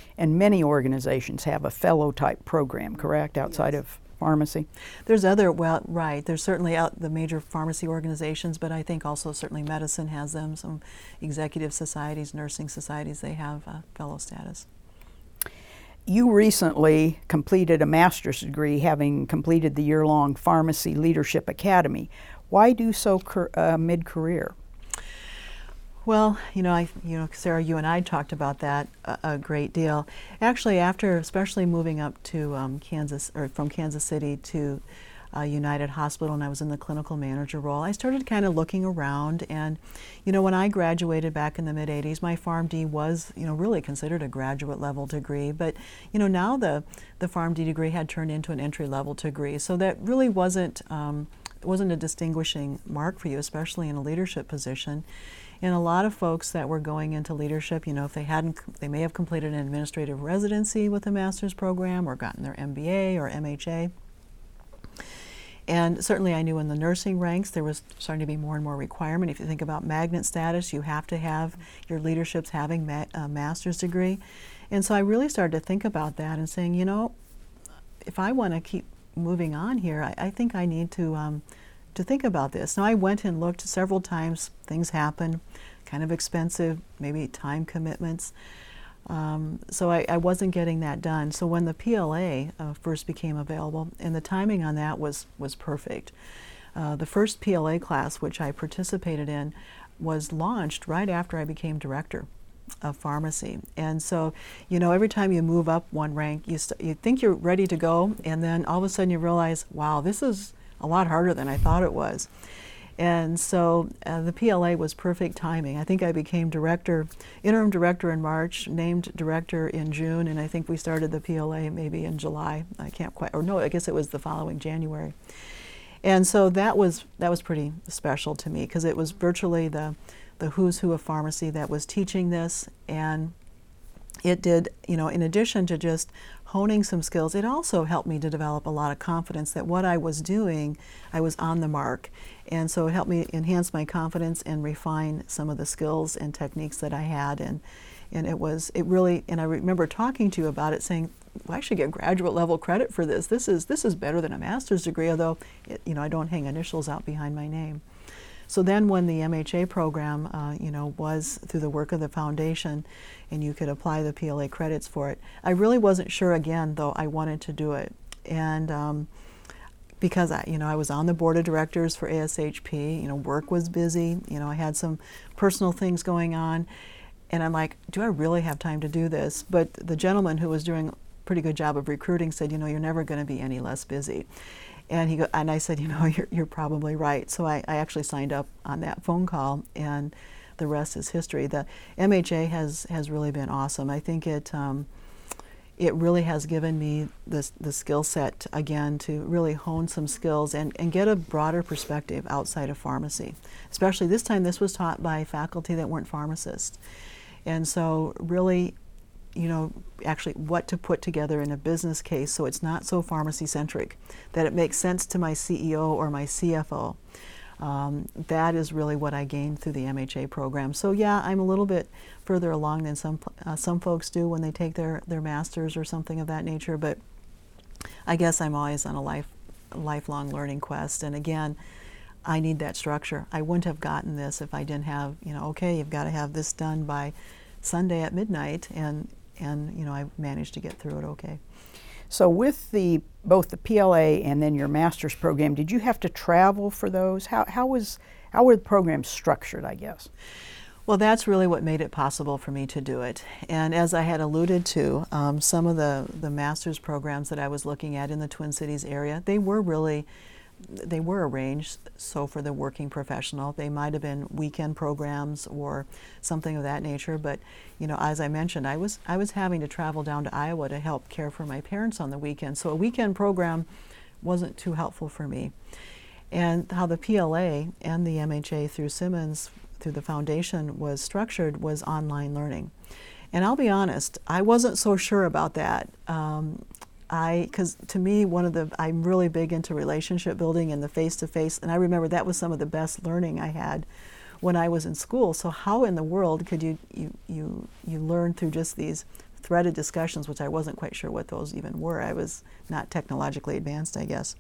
And many organizations have a fellow type program, correct, outside Yes. of pharmacy? There's other, well, right, there's certainly out the major pharmacy organizations, but I think also certainly medicine has them, some executive societies, nursing societies, they have uh, fellow status. You recently completed a master's degree, having completed the year-long Pharmacy Leadership Academy. Why do so cur- uh, mid-career? Well, you know, I, you know, Sarah, you and I talked about that a, a great deal. Actually, after, especially moving up to um, Kansas, or from Kansas City to uh, United Hospital, and I was in the clinical manager role, I started kind of looking around. And, you know, when I graduated back in the mid eighties, my PharmD was, you know, really considered a graduate level degree. But, you know, now the the PharmD degree had turned into an entry level degree, so that really wasn't um, wasn't a distinguishing mark for you, especially in a leadership position. And a lot of folks that were going into leadership, you know, if they hadn't, they may have completed an administrative residency with a master's program or gotten their M B A or M H A. And certainly I knew in the nursing ranks there was starting to be more and more requirement. If you think about magnet status, you have to have your leaderships having ma a master's degree. And so I really started to think about that and saying, you know, if I want to keep moving on here, I, I think I need to um, to think about this. Now I went and looked several times, things happen, kind of expensive, maybe time commitments. Um, so I, I wasn't getting that done. So when the P L A uh, first became available, and the timing on that was, was perfect. Uh, the first P L A class, which I participated in, was launched right after I became director of pharmacy. And so, you know, every time you move up one rank, you, st you think you're ready to go, and then all of a sudden you realize, wow, this is a lot harder than I thought it was. And so uh, the P L A was perfect timing. I think I became director, interim director in March, named director in June, and I think we started the P L A maybe in July. I can't quite, or no, I guess it was the following January. And so that was that was pretty special to me, because it was virtually the the who's who of pharmacy that was teaching this. And it did, you know, in addition to just honing some skills, it also helped me to develop a lot of confidence that what I was doing, I was on the mark. And so it helped me enhance my confidence and refine some of the skills and techniques that I had. And, and it was, it really, and I remember talking to you about it, saying, well, I should get graduate level credit for this. This is, this is better than a master's degree, although, it, you know, I don't hang initials out behind my name. So then when the M H A program, uh, you know, was through the work of the foundation, and you could apply the P L A credits for it, I really wasn't sure again, though I wanted to do it. And um, because I, you know, I was on the board of directors for A S H P, you know, work was busy, you know, I had some personal things going on, and I'm like, do I really have time to do this? But the gentleman who was doing a pretty good job of recruiting said, you know, you're never going to be any less busy. And he go, and I said, you know, you're, you're probably right. So I, I actually signed up on that phone call, and the rest is history. The M H A has has really been awesome. I think it um, it really has given me this the skill set again to really hone some skills and, and get a broader perspective outside of pharmacy. Especially this time, this was taught by faculty that weren't pharmacists, and so really, you know, actually what to put together in a business case so it's not so pharmacy centric, that it makes sense to my C E O or my C F O. Um, that is really what I gained through the M H A program. So yeah, I'm a little bit further along than some uh, some folks do when they take their, their masters or something of that nature, but I guess I'm always on a life lifelong learning quest. And again, I need that structure. I wouldn't have gotten this if I didn't have, you know, okay, you've got to have this done by Sunday at midnight, and and you know, I managed to get through it okay. So with the both the P L A and then your master's program, did you have to travel for those? How how was how were the programs structured, I guess? Well, that's really what made it possible for me to do it. And as I had alluded to, um, some of the the master's programs that I was looking at in the Twin Cities area, they were really they were arranged so for the working professional. They might have been weekend programs or something of that nature, but you know, as I mentioned, I was I was having to travel down to Iowa to help care for my parents on the weekend, so a weekend program wasn't too helpful for me. And how the P L A and the M H A through Simmons, through the foundation, was structured was online learning. And I'll be honest, I wasn't so sure about that. Um, I, because to me, one of the, I'm really big into relationship building and the face-to-face, and I remember that was some of the best learning I had when I was in school. So how in the world could you, you, you, you learn through just these threaded discussions, which I wasn't quite sure what those even were. I was not technologically advanced, I guess.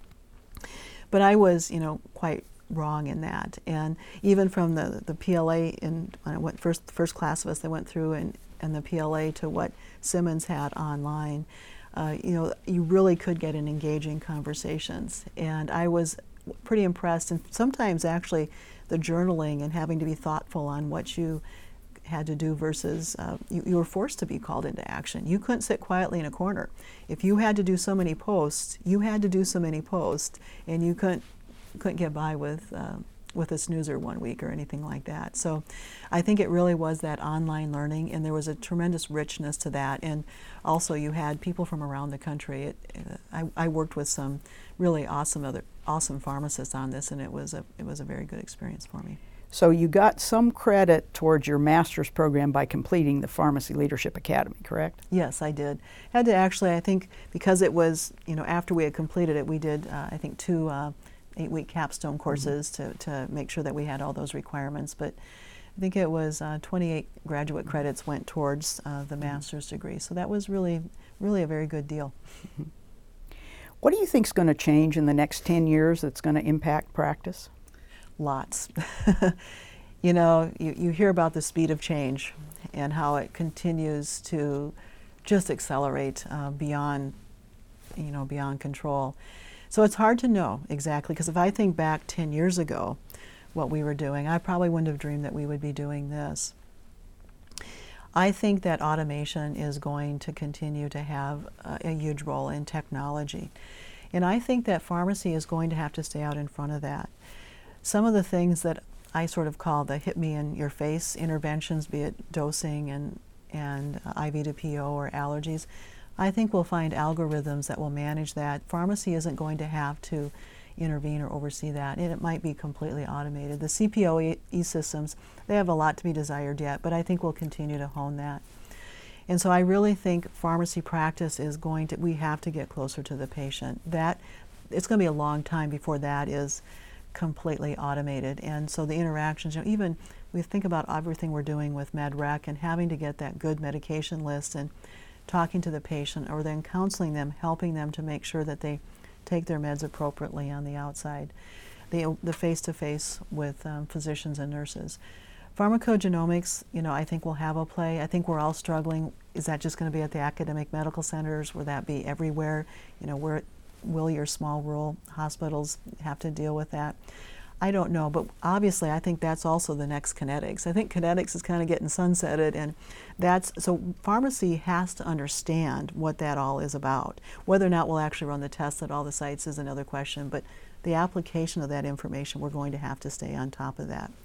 But I was, you know, quite wrong in that. And even from the, the P L A, in, when I went first, the first class of us that went through and, and the P L A to what Simmons had online, uh, you know, you really could get in engaging conversations. And I was pretty impressed. And sometimes actually the journaling and having to be thoughtful on what you had to do versus uh, you, you were forced to be called into action. You couldn't sit quietly in a corner. If you had to do so many posts, you had to do so many posts, and you couldn't couldn't get by with uh, with a snoozer one week or anything like that. So I think it really was that online learning, and there was a tremendous richness to that. And also you had people from around the country. It, uh, I, I worked with some really awesome other awesome pharmacists on this, and it was a it was a very good experience for me. So you got some credit towards your master's program by completing the Pharmacy Leadership Academy, correct? Yes, I did. Had to actually, I think, because it was, you know, after we had completed it, we did, uh, I think, two uh, eight-week capstone courses mm-hmm. to, to make sure that we had all those requirements. But I think it was uh, twenty-eight graduate credits went towards uh, the master's degree. So that was really, really a very good deal. Mm-hmm. What do you think is going to change in the next ten years that's going to impact practice? Lots. You know, you, you hear about the speed of change and how it continues to just accelerate uh, beyond, you know, beyond control. So it's hard to know exactly, because if I think back ten years ago, what we were doing, I probably wouldn't have dreamed that we would be doing this. I think that automation is going to continue to have a, a huge role in technology. And I think that pharmacy is going to have to stay out in front of that. Some of the things that I sort of call the hit me in your face interventions, be it dosing and, and uh, I V to P O or allergies, I think we'll find algorithms that will manage that. Pharmacy isn't going to have to intervene or oversee that, and it might be completely automated. The C P O e-systems, they have a lot to be desired yet, but I think we'll continue to hone that. And so I really think pharmacy practice is going to, we have to get closer to the patient. That, it's going to be a long time before that is completely automated. And so the interactions, you know, even we think about everything we're doing with MedRec and having to get that good medication list and talking to the patient, or then counseling them, helping them to make sure that they take their meds appropriately on the outside. The, the face-to-face with um, physicians and nurses. Pharmacogenomics, you know, I think will have a play. I think we're all struggling. Is that just going to be at the academic medical centers? Will that be everywhere? You know, where will your small rural hospitals have to deal with that? I don't know, but obviously I think that's also the next kinetics. I think kinetics is kind of getting sunsetted, and that's, so pharmacy has to understand what that all is about. Whether or not we'll actually run the tests at all the sites is another question, but the application of that information, we're going to have to stay on top of that.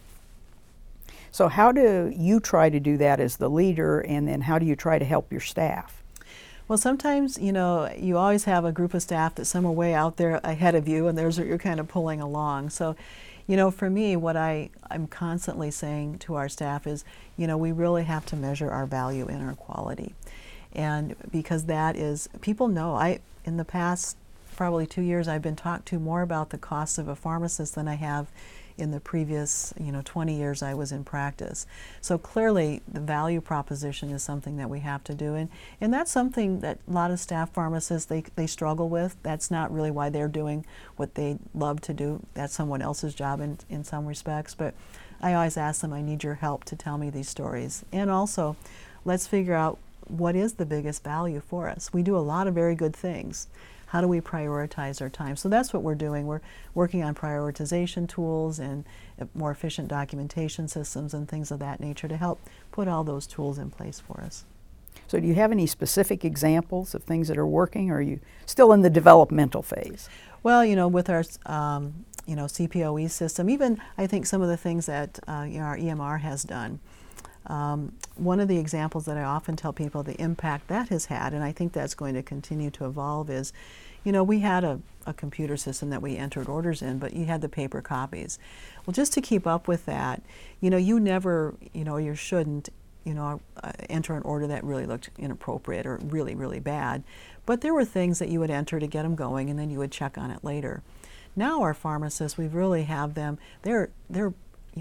So how do you try to do that as the leader, and then how do you try to help your staff? Well, sometimes, you know, you always have a group of staff that's somewhere way out there ahead of you, and there's what you're kind of pulling along. So, you know, for me, what I, I'm constantly saying to our staff is, you know, we really have to measure our value and our quality. And because that is, people know, I, in the past probably two years, I've been talked to more about the cost of a pharmacist than I have in the previous, you know, twenty years I was in practice. So clearly the value proposition is something that we have to do, and, and that's something that a lot of staff pharmacists, they, they struggle with. That's not really why they're doing what they love to do. That's someone else's job in, in some respects, but I always ask them, I need your help to tell me these stories. And also, let's figure out what is the biggest value for us. We do a lot of very good things. How do we prioritize our time? So that's what we're doing. We're working on prioritization tools and more efficient documentation systems and things of that nature to help put all those tools in place for us. So do you have any specific examples of things that are working, or are you still in the developmental phase? Well, you know, with our um, you know, C P O E system, even I think some of the things that uh, you know, our E M R has done. Um, one of the examples that I often tell people the impact that has had, and I think that's going to continue to evolve, is, you know, we had a, a computer system that we entered orders in, but you had the paper copies. Well, just to keep up with that, you know, you never, you know, you shouldn't, you know, uh, enter an order that really looked inappropriate or really, really bad. But there were things that you would enter to get them going, and then you would check on it later. Now our pharmacists, we really have them, they're, they're, you know,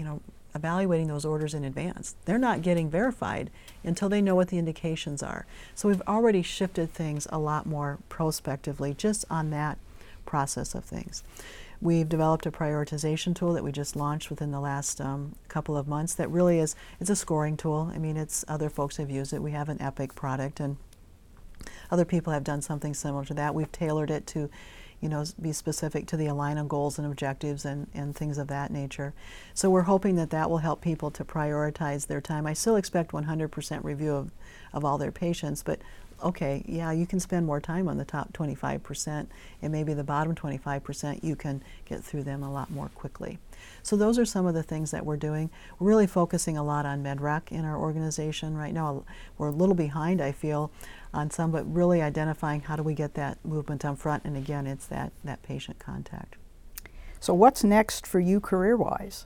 evaluating those orders in advance. They're not getting verified until they know what the indications are. So we've already shifted things a lot more prospectively just on that process of things. We've developed a prioritization tool that we just launched within the last um, couple of months that really is, it's a scoring tool. I mean, it's, other folks have used it. We have an Epic product, and other people have done something similar to that. We've tailored it to, you know, be specific to the Allina goals and objectives and, and things of that nature. So we're hoping that that will help people to prioritize their time. I still expect one hundred percent review of, of all their patients, but okay, yeah, you can spend more time on the top twenty-five percent, and maybe the bottom twenty-five percent you can get through them a lot more quickly. So those are some of the things that we're doing. We're really focusing a lot on MedRec in our organization right now. We're a little behind, I feel, on some, but really identifying how do we get that movement up front, and again, it's that, that patient contact. So what's next for you career-wise?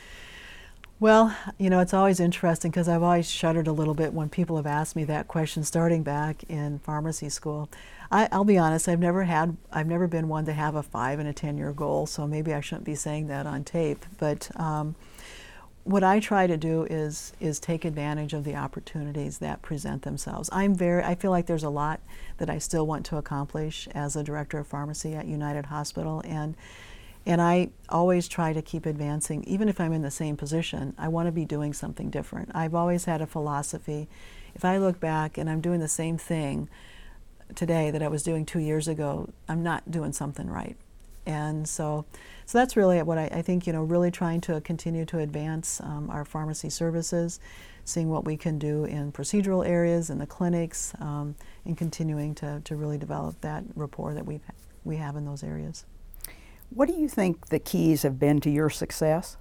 Well, you know, it's always interesting because I've always shuddered a little bit when people have asked me that question starting back in pharmacy school. I, I'll be honest, I've never had, I've never been one to have a five and a ten year goal, so maybe I shouldn't be saying that on tape. But um, what I try to do is is take advantage of the opportunities that present themselves. I'm very, I feel like there's a lot that I still want to accomplish as a director of pharmacy at United Hospital, and And I always try to keep advancing. Even if I'm in the same position, I want to be doing something different. I've always had a philosophy. If I look back and I'm doing the same thing today that I was doing two years ago, I'm not doing something right. And so, so that's really what I, I think, you know, really trying to continue to advance um, our pharmacy services, seeing what we can do in procedural areas, in the clinics, um, and continuing to, to really develop that rapport that we've, we have in those areas. What do you think the keys have been to your success?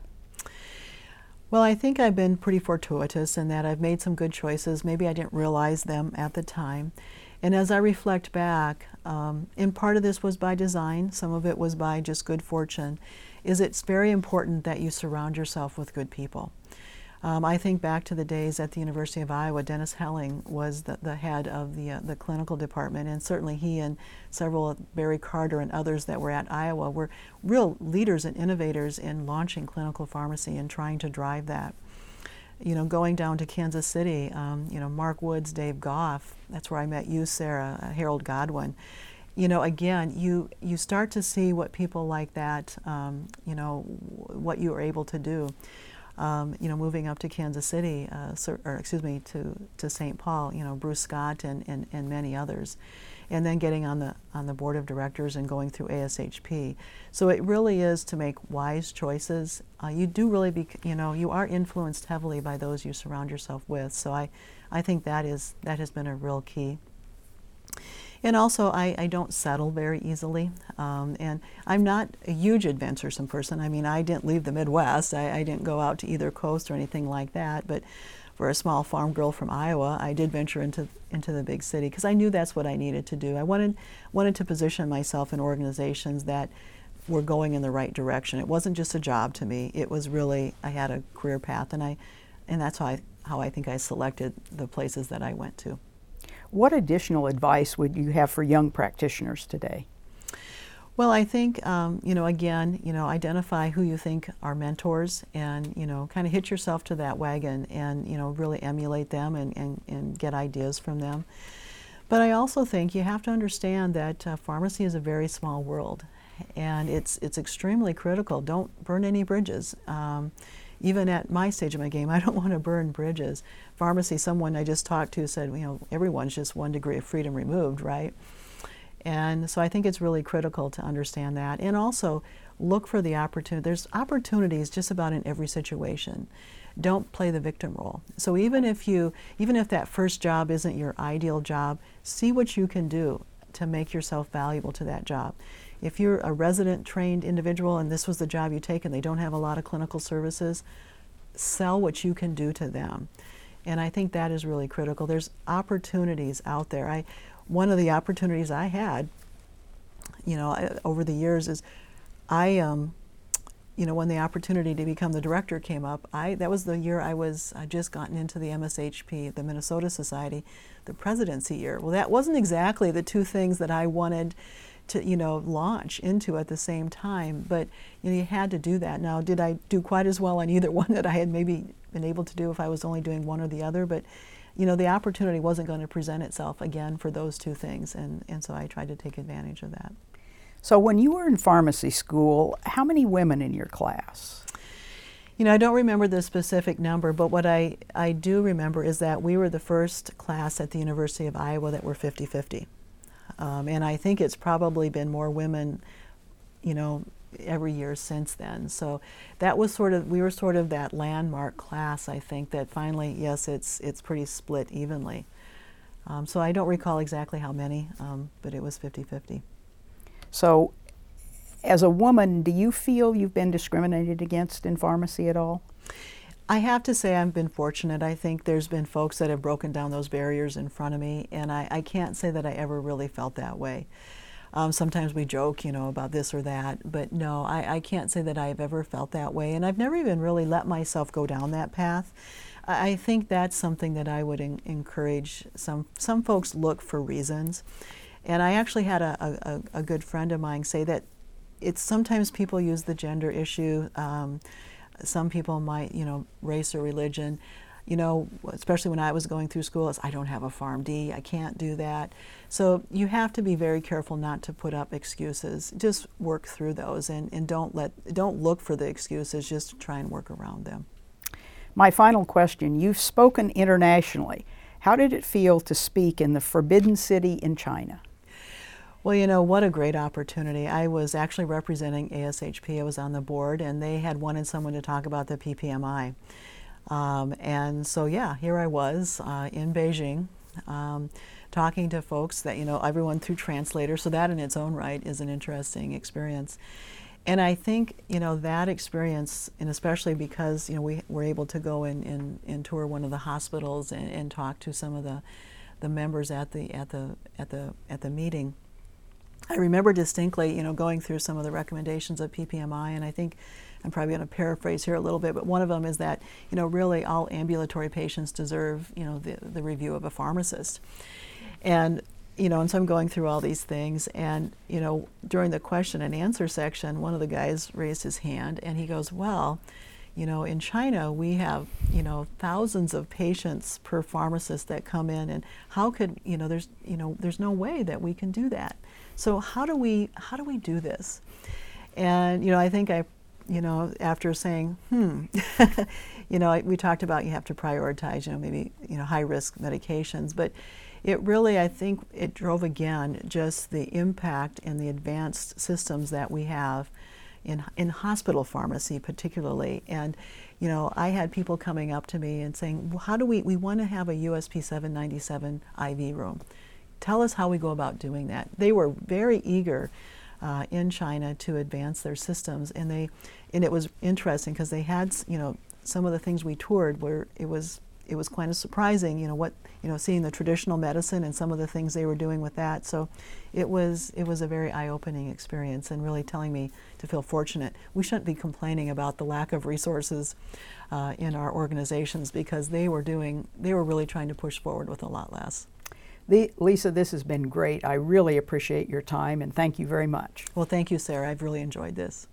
Well, I think I've been pretty fortuitous in that I've made some good choices. Maybe I didn't realize them at the time. And as I reflect back, um, and part of this was by design, some of it was by just good fortune, is it's very important that you surround yourself with good people. Um, I think back to the days at the University of Iowa. Dennis Helling was the, the head of the, uh, the clinical department, and certainly he and several, Barry Carter and others that were at Iowa, were real leaders and innovators in launching clinical pharmacy and trying to drive that. You know, going down to Kansas City, um, you know, Mark Woods, Dave Goff, that's where I met you, Sarah, uh, Harold Godwin. You know, again, you, you start to see what people like that, um, you know, what you are able to do. Um, you know, moving up to Kansas City, uh, or excuse me, to, to Saint Paul, you know, Bruce Scott and, and, and many others. And then getting on the, on the board of directors and going through A S H P. So it really is to make wise choices. Uh, you do really, be, you know, you are influenced heavily by those you surround yourself with. So I, I think that is, that has been a real key. And also, I, I don't settle very easily. Um, and I'm not a huge adventuresome person. I mean, I didn't leave the Midwest. I, I didn't go out to either coast or anything like that. But for a small farm girl from Iowa, I did venture into, into the big city because I knew that's what I needed to do. I wanted, wanted to position myself in organizations that were going in the right direction. It wasn't just a job to me. It was really, I had a career path, and, I, and that's how I, how I think I selected the places that I went to. What additional advice would you have for young practitioners today? Well, I think, um, you know, again, you know, identify who you think are mentors and, you know, kind of hitch yourself to that wagon and, you know, really emulate them and, and, and get ideas from them. But I also think you have to understand that uh, pharmacy is a very small world, and it's, it's extremely critical. Don't burn any bridges. Um, Even at my stage of my game, I don't want to burn bridges. Pharmacy, someone I just talked to said, you know, everyone's just one degree of freedom removed, right? And so I think it's really critical to understand that. And also look for the opportunity. There's opportunities just about in every situation. Don't play the victim role. So even if you, even if that first job isn't your ideal job, see what you can do to make yourself valuable to that job. If you're a resident trained individual and this was the job you take and they don't have a lot of clinical services, sell what you can do to them. And I think that is really critical. There's opportunities out there. I, one of the opportunities I had, you know, I, over the years is I, um, you know, when the opportunity to become the director came up, I, that was the year I was, I just gotten into the M S H P, the Minnesota Society, the presidency year. Well, that wasn't exactly the two things that I wanted to, you know, launch into at the same time. But you know, you had to do that. Now, did I do quite as well on either one that I had maybe been able to do if I was only doing one or the other? But you know, the opportunity wasn't going to present itself again for those two things, and, and so I tried to take advantage of that. So when you were in pharmacy school, how many women in your class? You know, I don't remember the specific number, but what I, I do remember is that we were the first class at the University of Iowa that were fifty fifty. Um, and I think it's probably been more women, you know, every year since then. So that was sort of, we were sort of that landmark class, I think, that finally, yes, it's, it's pretty split evenly. Um, so I don't recall exactly how many, um, but it was fifty fifty. So as a woman, do you feel you've been discriminated against in pharmacy at all? I have to say I've been fortunate. I think there's been folks that have broken down those barriers in front of me, and I, I can't say that I ever really felt that way. Um, sometimes we joke, you know, about this or that, but no, I, I can't say that I've ever felt that way, and I've never even really let myself go down that path. I, I think that's something that I would en encourage. Some, some folks look for reasons, and I actually had a, a, a good friend of mine say that it's sometimes people use the gender issue. Um, some people might, you know, race or religion. You know, especially when I was going through school, it's, I don't have a PharmD, I can't do that. So you have to be very careful not to put up excuses. Just work through those, and, and don't let, don't look for the excuses, just try and work around them. My final question, you've spoken internationally. How did it feel to speak in the Forbidden City in China? Well, you know, what a great opportunity. I was actually representing A S H P. I was on the board, and they had wanted someone to talk about the P P M I. Um, and so, yeah, here I was uh, in Beijing, um, talking to folks that, you know, everyone through translator, so that in its own right is an interesting experience. And I think, you know, that experience, and especially because, you know, we were able to go in and, and tour one of the hospitals and, and talk to some of the, the members at the, at the, at the, at the meeting. I remember distinctly, you know, going through some of the recommendations of P P M I, and I think I'm probably going to paraphrase here a little bit, but one of them is that, you know, really all ambulatory patients deserve, you know, the, the review of a pharmacist. And, you know, and so I'm going through all these things, and, you know, during the question and answer section, one of the guys raised his hand, and he goes, well, you know, in China, we have, you know, thousands of patients per pharmacist that come in, and how could, you know, there's, you know, there's no way that we can do that. So how do we, how do we do this? And, you know, I think I, you know, after saying, hmm, you know, I, we talked about you have to prioritize, you know, maybe, you know, high risk medications, but it really, I think it drove again just the impact and the advanced systems that we have in, in hospital pharmacy particularly. And, you know, I had people coming up to me and saying, well, how do we, we want to have a U S P seven ninety-seven I V room. Tell us how we go about doing that. They were very eager uh, in China to advance their systems, and they, and it was interesting because they had, you know, some of the things we toured where it was, it was kind of surprising, you know, what, you know, seeing the traditional medicine and some of the things they were doing with that. So it was, it was a very eye-opening experience, and really telling me to feel fortunate. We shouldn't be complaining about the lack of resources uh, in our organizations, because they were doing, they were really trying to push forward with a lot less. The, Lisa, this has been great. I really appreciate your time, and thank you very much. Well, thank you, Sarah. I've really enjoyed this.